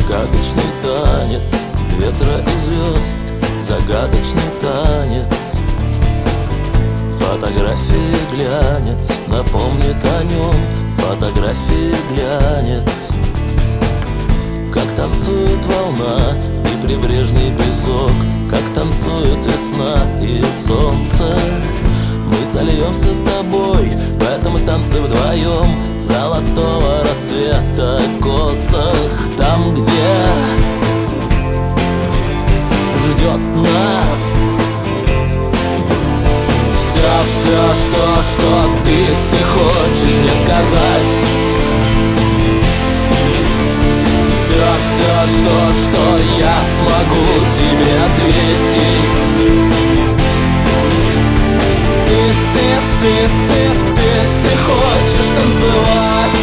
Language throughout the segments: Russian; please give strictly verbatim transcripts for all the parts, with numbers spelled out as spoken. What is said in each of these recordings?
Загадочный танец ветра и звезд, загадочный танец. Фотографии глянец напомнит о нем, фотографии глянец. Как танцует волна и прибрежный песок, как танцует весна и солнце. Мы сольемся с тобой в этом танце вдвоем, золотого рассвета косах. Там, где ждет нас все, все, что, что ты, ты хочешь мне сказать. Все, все, что, что я смогу тебе ответить. Ты, ты, ты, ты, ты, ты хочешь танцевать.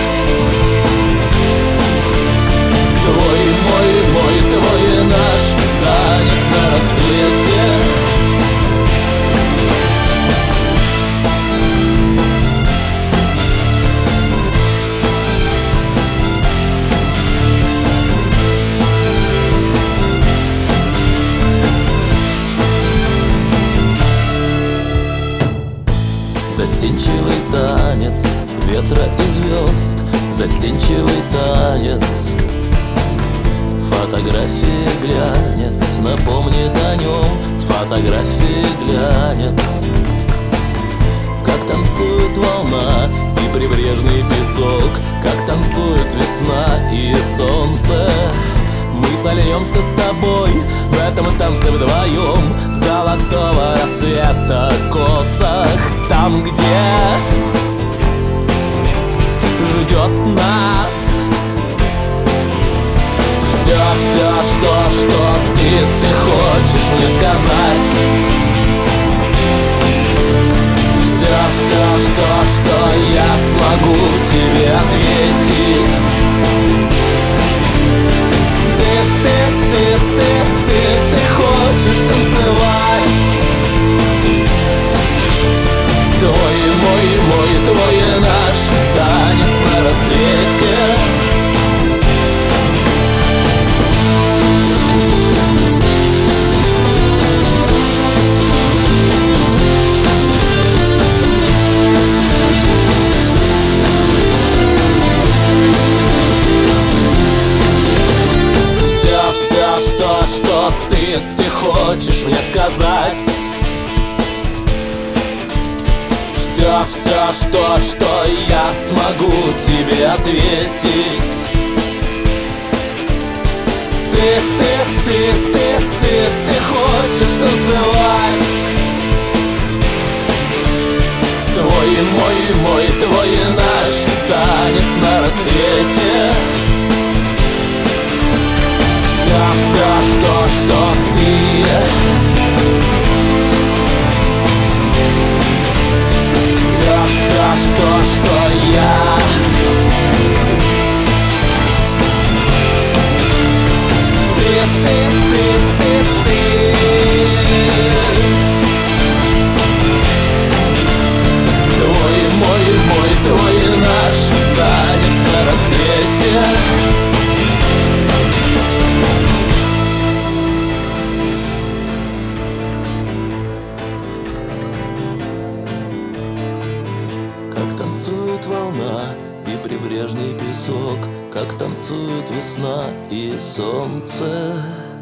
Твой, мой, мой, твой и наш танец на рассвете. Застенчивый танец ветра и звезд, застенчивый танец. Фотографии глянец напомнит о нем, фотографии глянец. Как танцует волна и прибрежный песок, как танцует весна и солнце. Мы сольемся с тобой в этом танце вдвоем, золотого рассвета косах. Там, где ждет нас все, все, что, что ты, ты хочешь мне сказать. Все, все, что, что я смогу тебе ответить. Ты, ты, ты, ты, ты, ты хочешь танцевать. Твой, мой, мой, твой и наш танец на рассвете. Все, все, что, что ты, ты хочешь мне сказать. Все, все, что, что я смогу тебе ответить. Ты, ты, ты, ты, ты, ты хочешь танцевать. Твой, мой, мой, твой и наш танец на рассвете. Все, все, что, что ты. Все, что, что я. Ты, ты, ты, ты, ты. Твой, мой, мой, твой и наш танец на рассвете. Как танцует волна и прибрежный песок, как танцует весна и солнце.